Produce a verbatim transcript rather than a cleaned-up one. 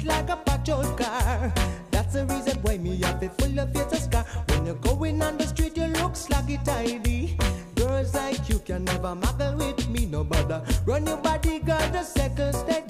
street like a patrol car. That's the reason why me have it full of your scar. When you're going on the street, you look sluggy tidy. Girls like you can never muggle with me, no bother. Run your body, girl, the second step.